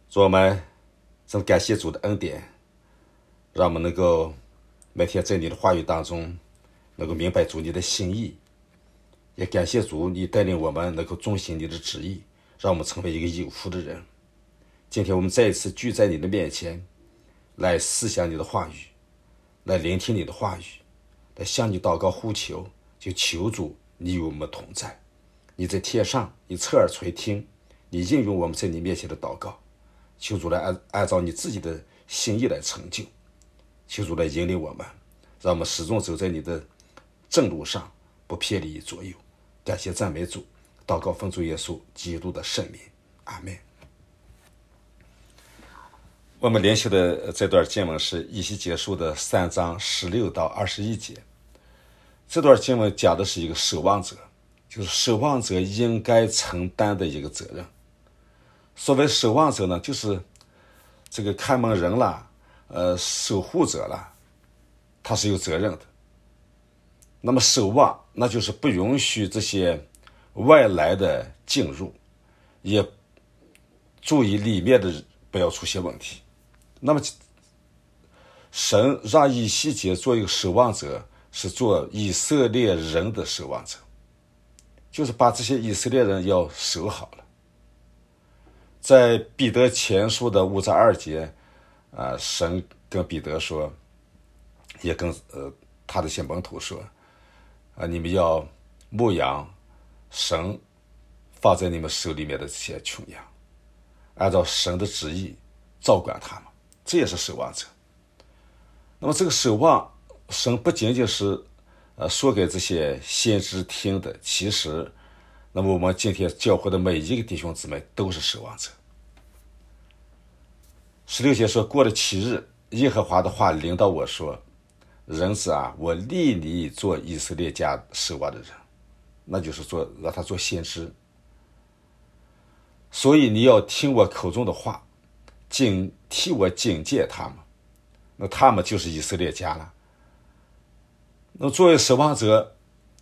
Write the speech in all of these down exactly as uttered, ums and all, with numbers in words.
主，我们真感谢主的恩典，让我们能够每天在你的话语当中能够明白主你的心意，也感谢主你带领我们能够遵行你的旨意，让我们成为一个有福的人。今天我们再一次聚在你的面前，来思想你的话语，来聆听你的话语，来向你祷告呼求，就求主你与我们同在。你在天上，你侧耳垂听，你应允我们在你面前的祷告，求主来按按照你自己的心意来成就，求主来引领我们，让我们始终走在你的正路上，不偏离左右。感谢赞美主，祷告奉主耶稣基督的圣名，阿们。我们联系的这段经文是以西结书的三章十六到二十一节。这段经文讲的是一个守望者，就是守望者应该承担的一个责任。所谓守望者呢，就是这个看门人啦，呃，守护者啦，他是有责任的。那么守望，那就是不允许这些外来的进入，也注意里面的不要出现问题。那么神让以西结做一个守望者，是做以色列人的守望者，就是把这些以色列人要守好了。在彼得前书的五章二节，啊、呃，神跟彼得说，也跟呃他的些门徒说，啊、呃，你们要牧养神放在你们手里面的这些群羊，按照神的旨意照管他们，这也是守望者。那么这个守望，神不仅仅是呃说给这些先知听的，其实那么我们今天教会的每一个弟兄姊妹都是守望者。十六节说，过了七日，耶和华的话临到我说，人子啊，我立你做以色列家守望的人，那就是做让他做先知。所以你要听我口中的话，警替我警戒他们，那他们就是以色列家了。那作为守望者，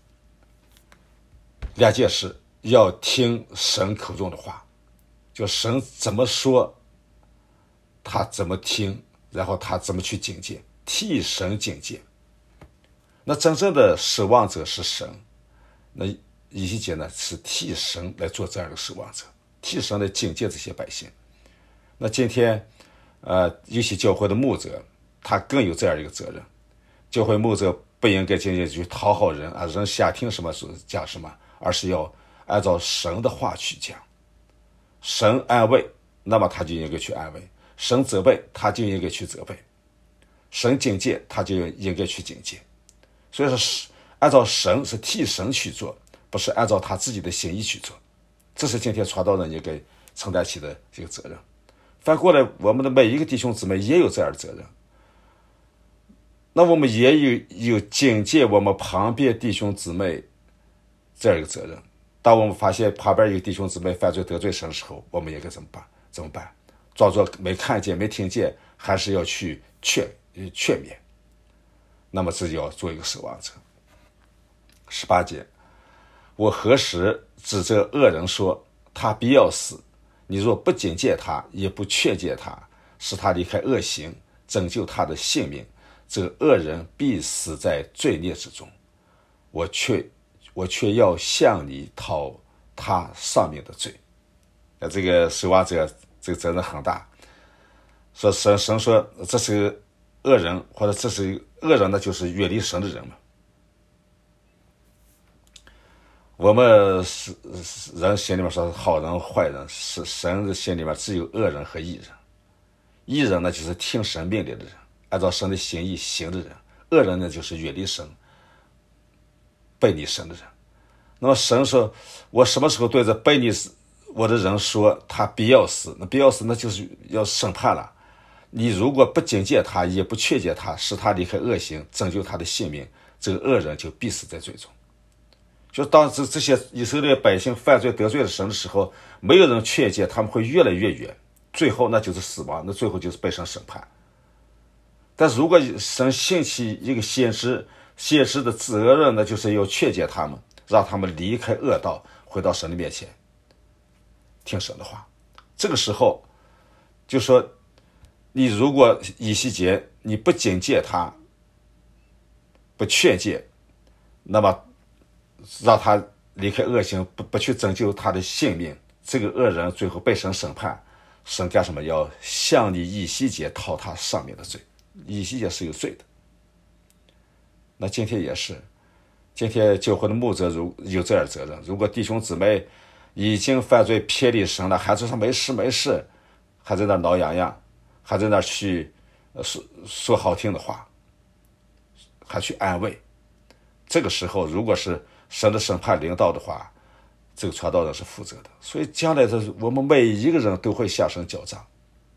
两件事，要听神口中的话，就神怎么说，他怎么听，然后他怎么去警戒，替神警戒。那真正的守望者是神，那以西结呢是替神来做这样的守望者，替神来警戒这些百姓。那今天呃，尤其教会的牧者，他更有这样一个责任。教会牧者不应该仅仅去讨好人啊，人想听什么讲什么，而是要按照神的话去讲。神安慰，那么他就应该去安慰；神责备，他就应该去责备；神警戒，他就应该去警戒。所以说，按照神是替神去做，不是按照他自己的心意去做。这是今天传道人应该承担起的这个责任。反过来，我们的每一个弟兄姊妹也有这样的责任。那我们也有有警戒我们旁边弟兄姊妹这样一个责任。当我们发现旁边有弟兄姊妹犯罪得罪神的时候，我们应该怎么办？怎么办？装作没看见没听见，还是要去劝劝勉。那么自己要做一个守望者。十八节，我何时指这恶人说他必要死？你若不警戒他，也不劝诫他，使他离开恶行，拯救他的性命，这恶人必死在罪孽之中。我却我却要向你讨他上面的罪。那这个守望者这个责任很大。说神神说这是恶人，或者这是恶人呢，就是远离神的人嘛。我们是人心里面说好人坏人，是神的心里面只有恶人和义人。义人呢，就是听神命令的人，按照神的心意行的人；恶人呢，就是远离神、背逆神的人。那么神说，我什么时候对着背逆我的人说他必要死？那必要死，那就是要审判了。你如果不警戒他，也不劝诫他，使他离开恶行，拯救他的性命，这个恶人就必死在罪中。就当这这些以色列百姓犯罪得罪了神的时候，没有人劝诫，他们会越来越远，最后那就是死亡，那最后就是被神审判。但是如果神兴起一个先知，先知的责任呢，就是要劝诫他们，让他们离开恶道，回到神的面前，听神的话。这个时候就说你如果以西结你不警戒他，不劝诫，那么让他离开恶行，不不去拯救他的性命，这个恶人最后被神审判，神干什么？要向你以西结讨他上面的罪。以西结是有罪的。那今天也是，今天教会的牧者如有这样的责任。如果弟兄姊妹已经犯罪偏离神了，还是说没事没事，还在那挠痒痒，还在那去说说好听的话，还去安慰，这个时候如果是神的审判临到的话，这个传道人是负责的。所以将来的我们每一个人都会向神交账。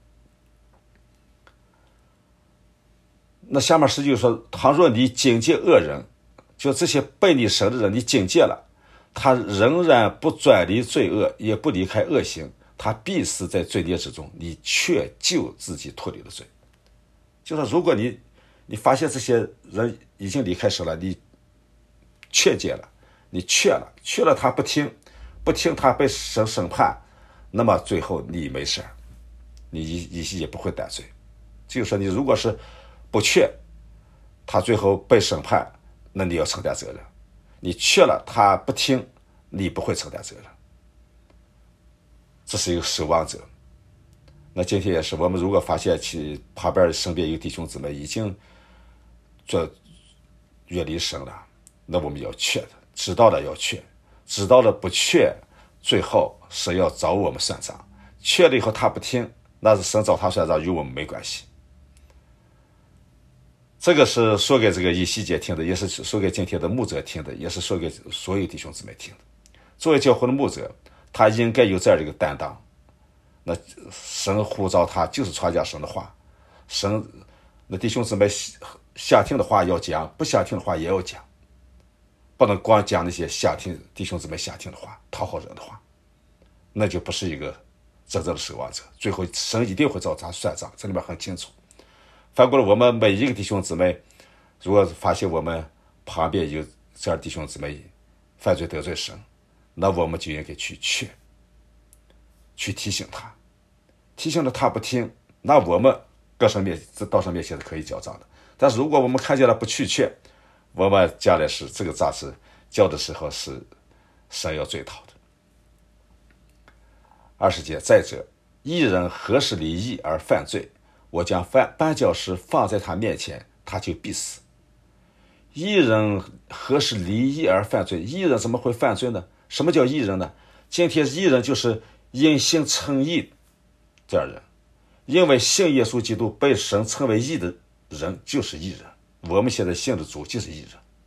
那下面是就是说，倘若你警戒恶人，就这些背逆神的人，你警戒了，他仍然不转离罪恶，也不离开恶行，他必死在罪孽之中，你却救自己脱离了罪。就是如果你你发现这些人已经离开神了，你劝诫了，你劝了，劝了他不听，不听他被神审判，那么最后你没事，你以西结不会担罪。就是说你如果是不劝，他最后被审判，那你要承担责任。你劝了他不听，你不会承担责任。这是一个守望者。那今天也是，我们如果发现其旁边身边有弟兄姊妹已经做远离神了，那我们要劝，知道了要劝，知道了不劝，最后神要找我们算账。劝了以后他不听，那是神找他算账，与我们没关系。这个是说给这个以西结听的，也是说给今天的牧者听的，也是说给所有弟兄姊妹听的。作为教会的牧者，他应该有这样的一个担当。那神呼召他就是传讲神的话，神那弟兄姊妹想听的话要讲，不想听的话也要讲，不能光讲那些想听弟兄姊妹想听的话，讨好人的话，那就不是一个真正的守望者。最后神一定会找他算账，这里面很清楚。反过来，我们每一个弟兄姊妹，如果发现我们旁边有这样弟兄姊妹犯罪得罪神，那我们就应该去劝，去提醒他，提醒了他不听，那我们各神面到神面前是可以交账的。但是如果我们看见了不去劝，我们将来是这个账是交的时候是神要追讨的。二十节，再者，义人何时离义而犯罪？我将绊脚石放在他面前，他就必死。义人何时离义而犯罪？义人怎么会犯罪呢？什么叫义人呢？今天义人就是因信称义这样人，因为信耶稣基督被神称为义的人就是义人。我们现在信的主就是义人。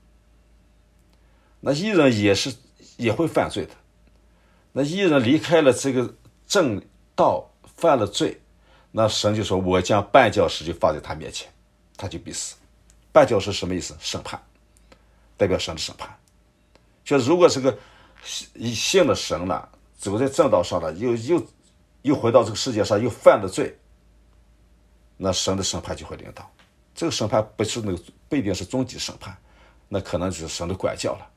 那义人也是也会犯罪的。那义人离开了这个正道，犯了罪，那神就说我将绊脚石就放在他面前，他就必死。绊脚石什么意思？审判，代表神的审判。就如果这个信了神了，走在正道上了，又又又回到这个世界上，又犯了罪，那神的审判就会临到。这个审判不是那个不一定是终极审判，那可能就是神的管教了。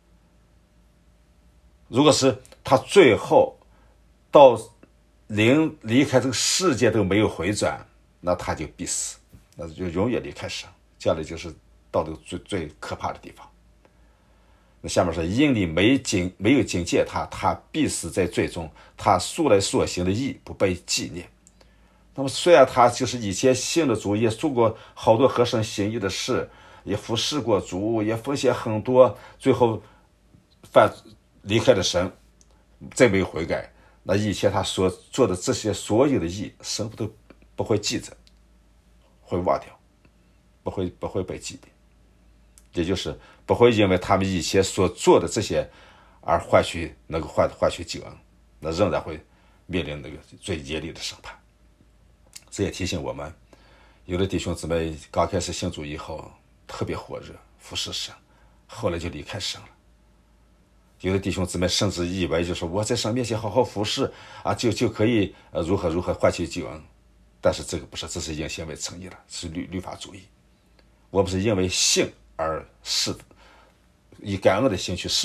如果是他最后到临离开这个世界都没有回转，那他就必死，那就永远离开神，将来就是到这个最最可怕的地方。那下面说，因你没警没有警戒他，他必死在罪中，他素来所行的义不被纪念。那么虽然他就是以前信了主，也做过好多合神心意的事，也服侍过主，也奉献很多，最后犯离开了神，再没有悔改，那以前他所做的这些所有的义，神都不会记着，会忘掉，不会不会被记念，也就是不会因为他们以前所做的这些而换取能够换换取救恩，那仍然会面临那个最严厉的审判。这也提醒我们，有的弟兄姊妹刚开始信主以后特别火热服侍神，后来就离开神了。有的弟兄姊妹甚至以为就是我在神面前好好服侍啊，就就可以呃如何如何换取救恩，但是这个不是，这是因信为称义了，是律律法主义。我们是因为信而侍，以感恩的心去侍奉神，活出那个生命，这个生命是果子。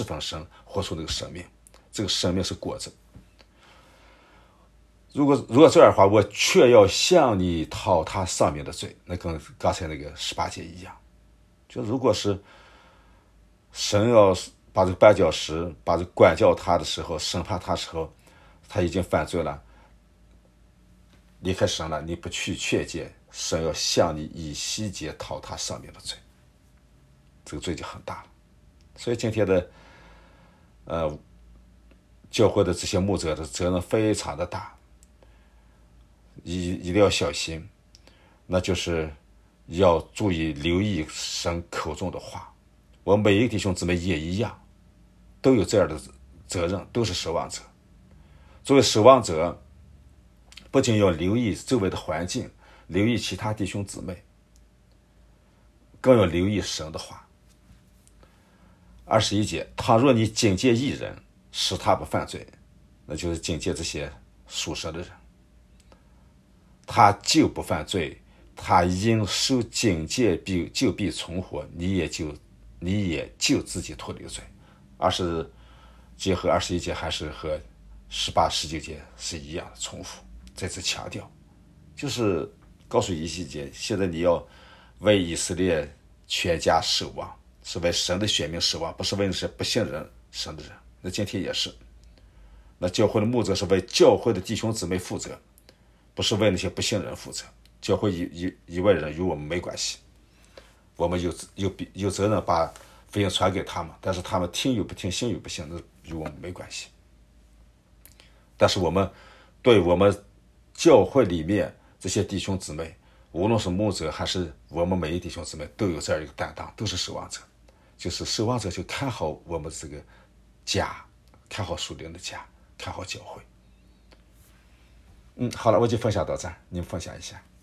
如果如果这样的话，我却要向你讨他上面的罪，那跟刚才那个十八节一样。就如果是神要把这个绊脚石，把这个管教他的时候，审判他的时候，他已经犯罪了，离开神了，你不去劝诫，神要向你以西结讨他上面的罪，这个罪就很大了。所以今天的呃教会的这些牧者的责任非常的大，一一定要小心，那就是要注意留意神口中的话。我每一个弟兄姊妹也一样，都有这样的责任，都是守望者。作为守望者，不仅要留意周围的环境，留意其他弟兄姊妹，更要留意神的话。二十一节，倘若你警戒一人，使他不犯罪，那就是警戒这些属神的人，他就不犯罪，他因受警戒必就必存活，你也就你也就自己脱离罪。二十节和二十一节还是和十八、十九节是一样的重复，再次强调，就是告诉以西结，现在你要为以色列全家守望，是为神的选民守望，不是为那些不信任神的人。那今天也是，那教会的牧者是为教会的弟兄姊妹负责，不是为那些不信人负责。教会以以以外人与我们没关系，我们有有有责任把福音传给他们，但是他们听与不听，信与不信，那与我们没关系。但是我们对我们教会里面这些弟兄姊妹，无论是牧者还是我们每一弟兄姊妹，都有这样一个担当，都是守望者。就是守望者就看好我们这个家，看好属灵的家，看好教会。嗯，好了，我就分享到这儿，你们分享一下。